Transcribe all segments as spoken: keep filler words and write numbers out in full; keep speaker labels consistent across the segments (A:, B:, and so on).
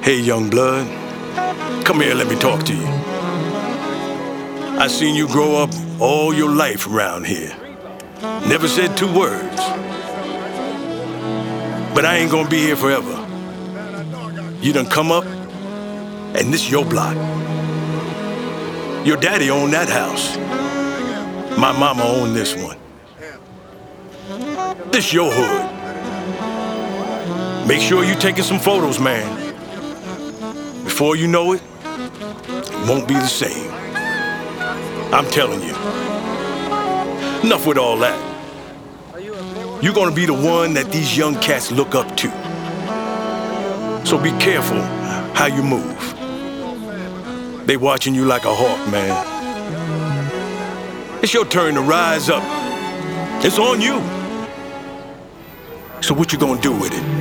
A: Hey, young blood, come here, let me talk to you. I seen you grow up all your life around here. Never said two words. But I ain't gonna be here forever. You done come up, and this your block. Your daddy owned that house. My mama owned this one. This your hood. Make sure you taking some photos, man. Before you know it, it won't be the same. I'm telling you. Enough with all that. You're gonna be the one that these young cats look up to. So be careful how you move. They watching you like a hawk, man. It's your turn to rise up. It's on you. So what you gonna do with it?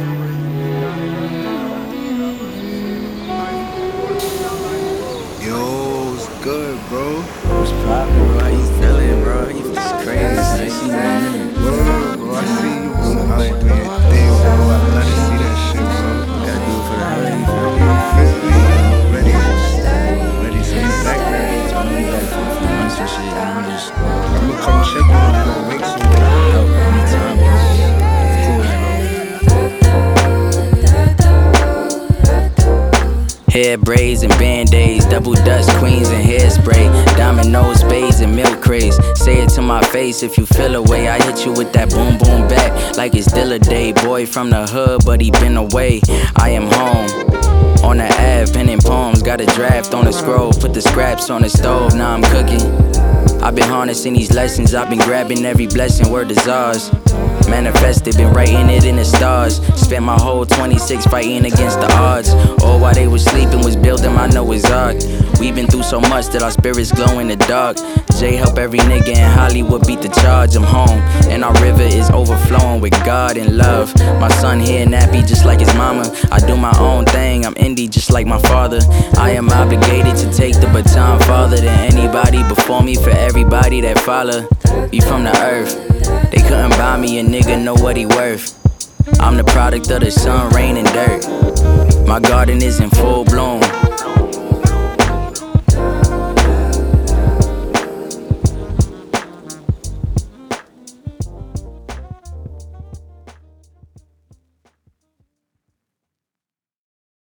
B: Yo, what's good, bro?
C: What's poppin', bro? How you feeling, bro? You just crazy, sexy, man.
B: Bro, bro, I see you out there doing your thing, bro. I love to see that shit, bro.
C: Gotta do it for the hood, you feel me?
B: Physically, ready, ready to be back there.
C: I'm gonna be back for a few months and shit. I'm just
B: I'm gonna come check on you in a week soon.
C: help anytime, bro. Of course, bro. Hair braids and band-aids, double dutch queens and hairspray, dominoes, spades and milk crates. Say it to my face if you feel away. I hit you with that boom boom back like it's still a day. Boy from the hood, but he been away. I am home. On the Ave, penning poems, got a draft on the scroll, put the scraps on the stove, now I'm cooking. I've been harnessing these lessons, I've been grabbing every blessing, word is ours. Manifested, been writing it in the stars. Spent my whole twenty-six fighting against the odds. All while they was sleeping was building my Noah's Ark. We've been through so much that our spirits glow in the dark. Jay help every nigga in Hollywood beat the charge. I'm home, and our river is overflowing with God and love. My son here nappy just like his mama. I do my own thing, I'm indie just like my father. I am obligated to take the baton farther than anybody before me, for everybody that follow. You from the earth, they couldn't buy me, a nigga know what he worth. I'm the product of the sun, rain, and dirt. My garden is in full bloom.